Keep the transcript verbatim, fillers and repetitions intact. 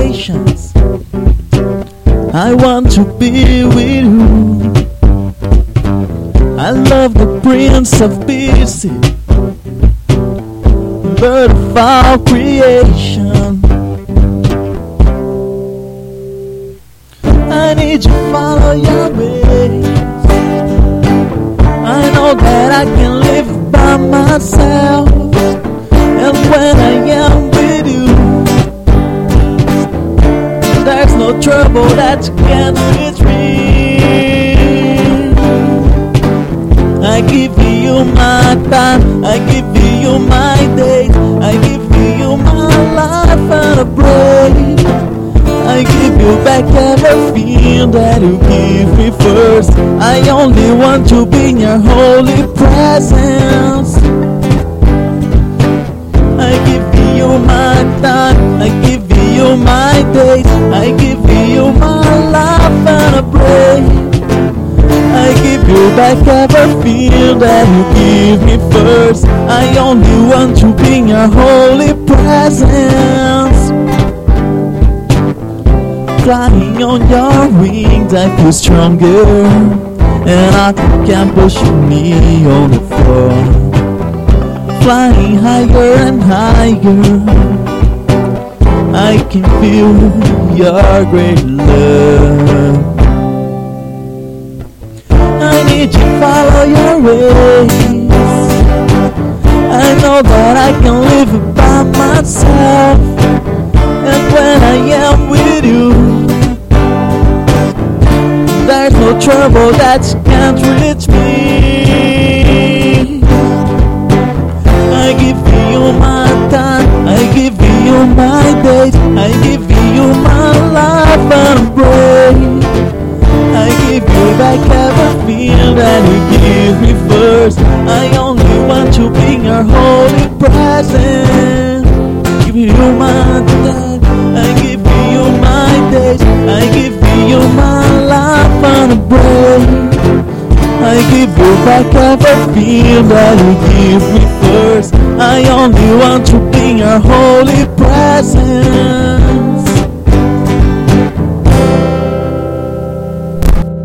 creations. I want to be with you. I love the Prince of Peace, bird of all creation. I need you to follow your ways. I know that I can live by myself, and when I am with you, there's no trouble that you can't reach me. I give you my time, I give you my days, I give you my life and a break. I give you back everything that you give me first. I only want to be in your holy presence. I give you my time, I give you my days, I give you my life and a break. I give you back everything that you give me first. I only want to be in your holy presence. Flying on your wings, I feel stronger, and I can push me on the floor. Flying higher and higher, I can feel your great love. I need you to follow your ways. I know that I can live by myself, and when I am with you, there's no trouble that you can't reach me. I give you my time, I give you my days, I give you my life and a break. I give you back everything that you give me first. I only want to be in your holy presence. Give you my time, I give you my days, I give you my life and a break. I give you back everything that you give me first. I only want to be in your holy presence.